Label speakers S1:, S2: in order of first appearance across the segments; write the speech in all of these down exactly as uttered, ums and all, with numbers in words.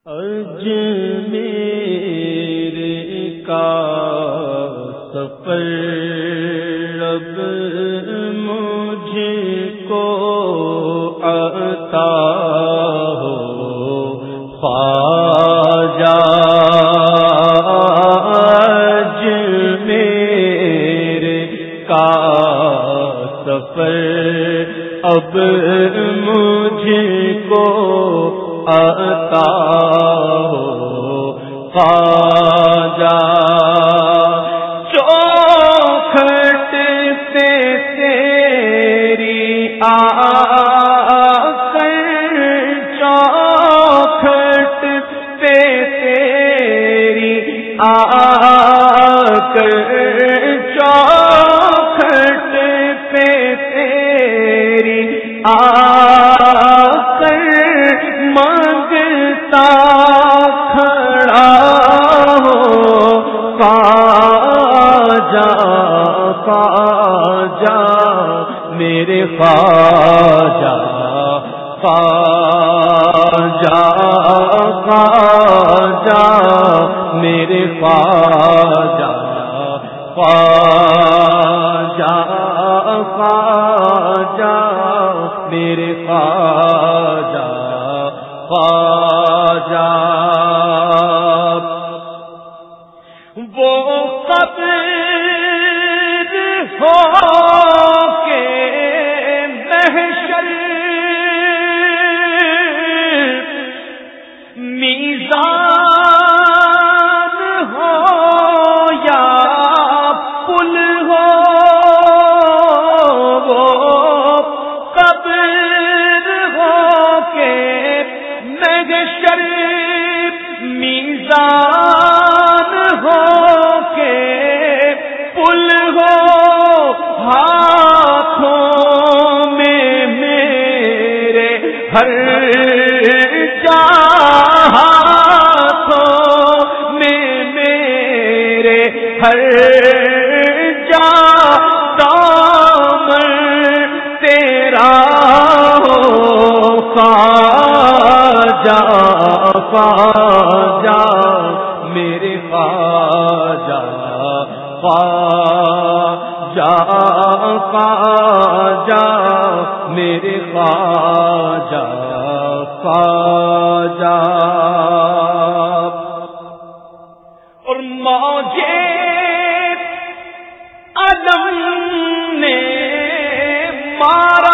S1: اجمیر کا سفر اب مجھ کو عطا ہو خواجہ، اجمیر کا سفر اب مجھ کو عطا ہو خواجہ، چوکھٹ سے تیری آ کر، چوکھٹ پہ تیری آ کر، چوکھٹ پہ تیری آ مانگتا کھڑا ہو خواجہ، خواجہ میرے خواجہ، خواجہ خواجہ میرے خواجہ، خواجہ خواجہ میرے خواجہ، خواجہ وہ قبر ہو کے محشر، میزان ہو یا پل ہو، وہ قبر ہو کے محشر، میزان ہو کے پل ہو، ہاتھوں میں میرے ہر جا، ہاتھوں میں میرے ہر جا دامن تیرا ہو خواجہ، خواجہ میرے خواجہ، خواجہ خواجہ میرے خواجہ، خواجہ اور موجے عدم نے مارا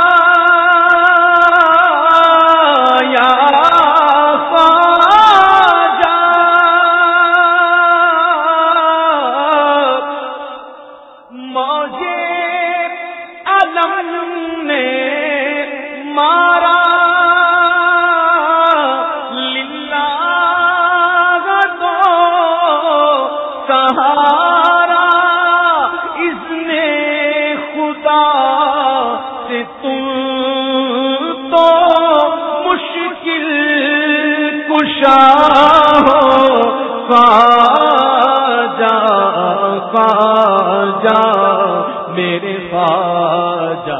S1: خواجہ، خواجہ میرے خواجہ،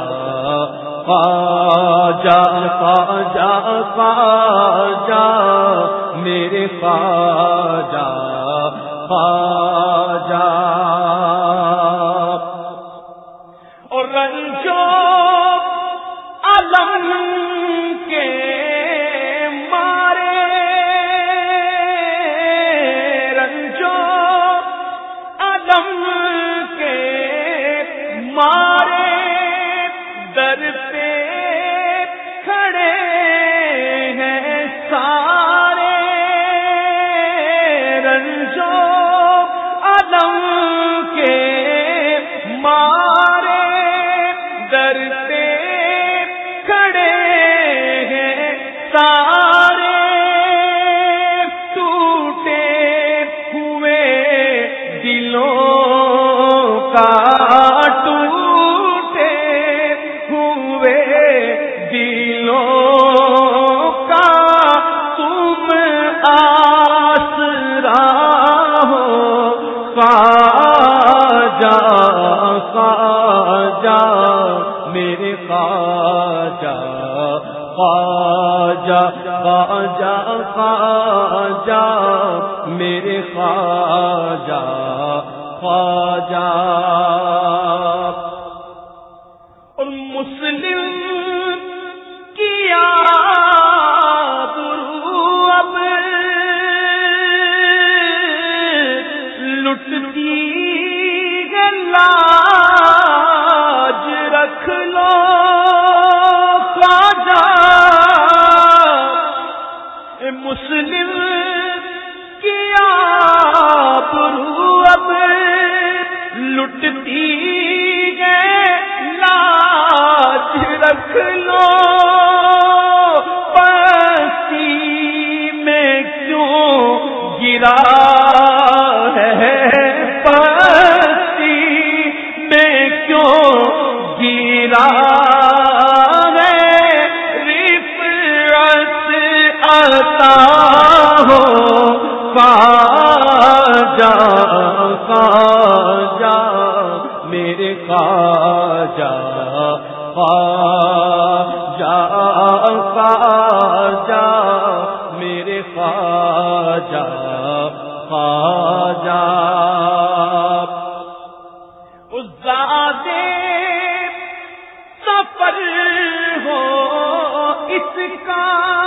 S1: خواجہ خواجہ خواجہ میرے خواجہ، خواجہ اور رنجو علم کے مارے در پہ کھڑے ہیں سارے، رنجو علم کے مارے در پہ کھڑے ہیں سارے، ٹوٹے ہوئے دلوں کا، ٹوٹے ہوئے دلوں کا تم آسرا ہو خواجہ، خواجہ میرے خواجہ، خواجہ خواجہ خواجہ میرے خواجہ خواجہ. اور مسلم کیا لٹتی لاج رکھ لو خواجہ. مسلم کیا برو اب لٹتی ہے لاج رکھ لو. پستی میں کیوں گرا خواجہ خواجہ میرے خواجہ خواجہ خواجہ میرے خواجہ خواجہ. اس زادے سفر ہو اس کا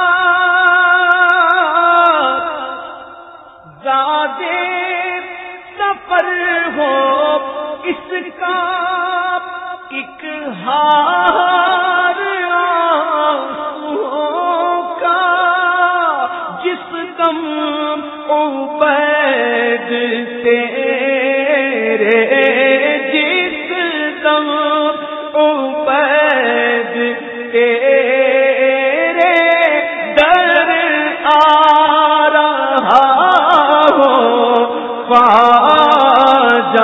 S1: زادے سفر ہو اس کا ایک ہار آنسوؤں کا. جس دم عبید تیرے جس دم عبید تیرے در آ رہا خواجہ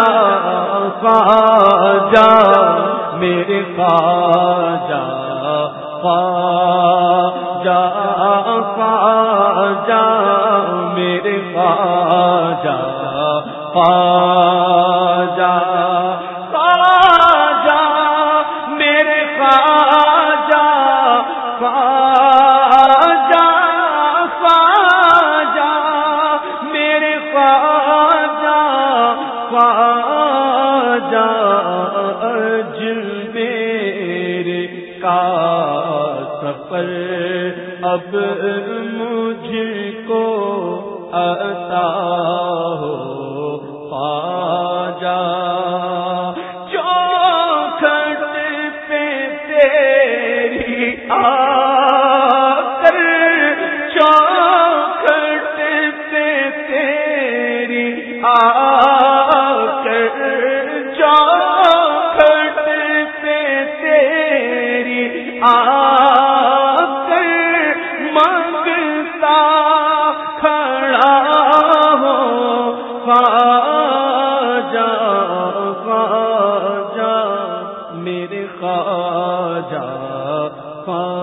S1: خواجہ میرے خواجہ خواجہ خواجہ میرے خواجہ خواجہ خواجہ میرے خواجہ خواجہ خواجہ میرے خواجہ خواجہ. اجل میرے کا سفر اب مجھ کو عطا ہو خواجہ. چوکھٹ پہ تیری آ کر چوکھٹ پہ تیری آ کر چوکھٹ پہ تیری آ کر منگتا کھڑا ہو خواجہ خواجہ میرے خواجہ خواجہ.